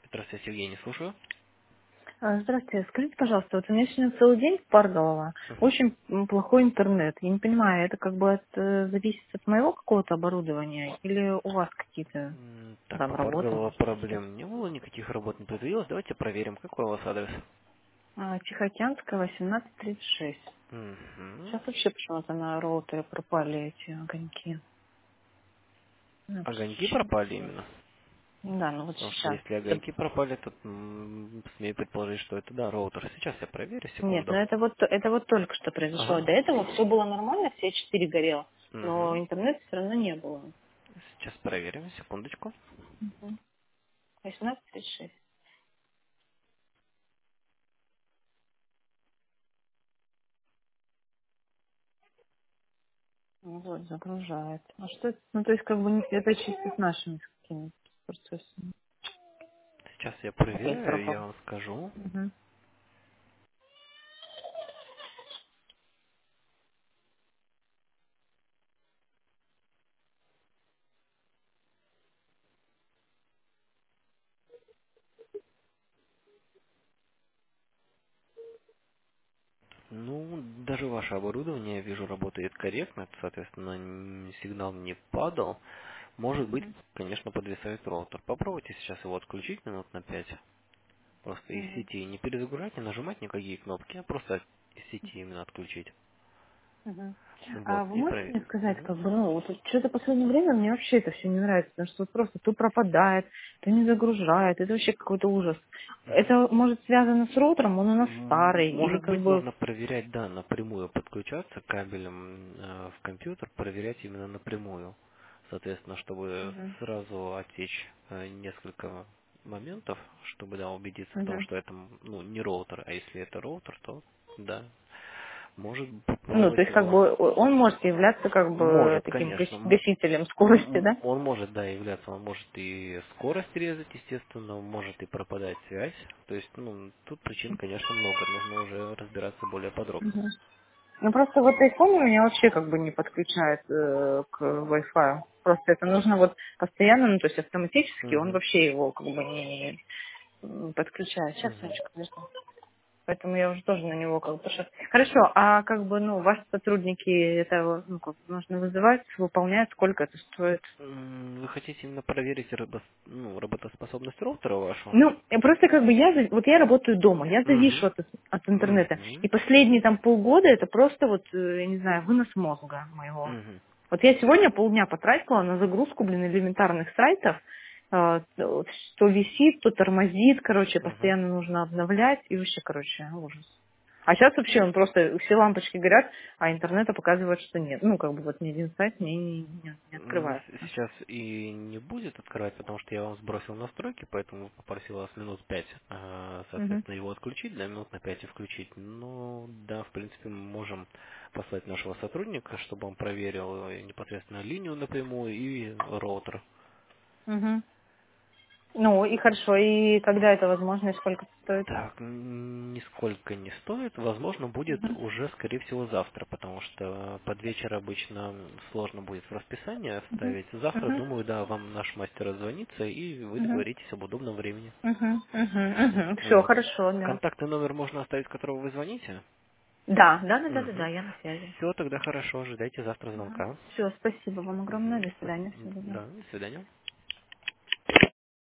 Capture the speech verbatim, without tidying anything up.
Здравствуйте, Евгений, слушаю. А, Здравствуйте. Скажите, пожалуйста, вот у меня сегодня целый день в Парголово. Мгм. Очень м, плохой интернет. Я не понимаю, это как бы от, э, зависит от моего какого-то оборудования или у вас какие-то М, Так, там по работы, Парголова может быть? проблем не было, никаких работ не появилось. Давайте проверим, какой у вас адрес. А, Тихоокеанская, восемнадцать тридцать шесть. Мгм. Сейчас вообще почему-то на роутере пропали эти огоньки. Ну, это Огоньки щас. пропали именно. Да, ну вот Потому что сейчас. если огоньки пропали, то м, смею предположить, что это да, роутер. Сейчас я проверю, Нет, ну секунду. это вот это вот только что произошло. Ага. До этого все было нормально, все четыре горело, но Мгм. интернета все равно не было. Сейчас проверим, секундочку. восемнадцать тридцать шесть. Ну вот, загружает. А что это? Ну, то есть, как бы, не- это чисто с нашими какими-то процессами. Сейчас я Опять проверяю, я пропал. вам скажу. Угу. Ну, даже ваше оборудование, я вижу, работает корректно, соответственно, н- сигнал не падал. Может быть, Угу. конечно, подвисает роутер. Попробуйте сейчас его отключить минут на пять. Просто из Угу. сети. Не перезагружать, не нажимать никакие кнопки, а просто из сети именно отключить. Угу. А Вот, вы и можете мне проверим. сказать, Мгм. как бы, ну, вот что-то в последнее время мне вообще это все не нравится, потому что вот просто то пропадает, то не загружает, это вообще какой-то ужас. Мгм. Это может связано с роутером, он у нас М, старый, или Может как быть, бы... нужно проверять, да, напрямую подключаться кабелем э, в компьютер, проверять именно напрямую. Соответственно, чтобы Угу. сразу отсечь э, несколько моментов, чтобы, да, убедиться в том, Угу. что это, м, ну, не роутер, а если это роутер, то, да, может Ну, то попробовать есть, как его. бы, он может являться, как бы, Может, таким конечно. гас- М- гасителем скорости, м- да? Он может, да, являться, он может и скорость резать, естественно, может и пропадать связь. То есть, ну, тут причин, конечно, много. Нужно уже разбираться более подробно. Мгм. Ну просто вот iPhone у меня вообще как бы не подключает э, к Wi-Fi. Просто это нужно вот постоянно, ну то есть автоматически, он Мгм. вообще его как бы не м, подключает. Сейчас, Мгм. Сонечка, подожди. Поэтому я уже тоже на него как бы пошла. Хорошо, а как бы, ну, ваши сотрудники это, ну, как бы нужно вызывать, выполняют, сколько это стоит? М, Вы хотите именно проверить рабо- ну, работоспособность роутера вашего? Ну, я просто как бы я, за- вот я работаю дома, я завишу Угу. от, от интернета. И Угу. последние там полгода это просто вот, э, я не знаю, вынос мозга моего. Угу. Вот я сегодня полдня потратила на загрузку, блин, элементарных сайтов. Э, вот То висит, то тормозит, короче, Угу. постоянно нужно обновлять. И вообще, короче, ужас. А сейчас вообще он просто, все лампочки горят, а интернета показывает, что нет. Ну, как бы вот ни один сайт мне не, не- не М, открывается. с- Сейчас и не будет открывать, потому что я вам сбросил настройки, поэтому попросил вас минут пять, а, Мгм. соответственно, его отключить, да, минут на пять и включить. Ну, да, в принципе, мы можем послать нашего сотрудника, чтобы он проверил э, непосредственно линию напрямую и роутер. Мгм. Ну, и хорошо, и когда это возможно, и сколько это стоит? Так, м, нисколько не стоит. Возможно, будет Мгм. уже, скорее всего, завтра, потому что под вечер обычно сложно будет в расписание Мгм. вставить. Завтра, Мгм. думаю, да, вам наш мастер отзвонится, и вы Мгм. договоритесь об удобном времени. Мгм. Мгм. Все, Вот. хорошо, да. Контактный номер можно оставить, с которого вы звоните? Да, да, да, да, да, да, Угу. я на связи. Все, тогда хорошо, ожидайте завтра звонка. Все, спасибо вам огромное, Угу. до свидания, всего доброго. Да, до свидания.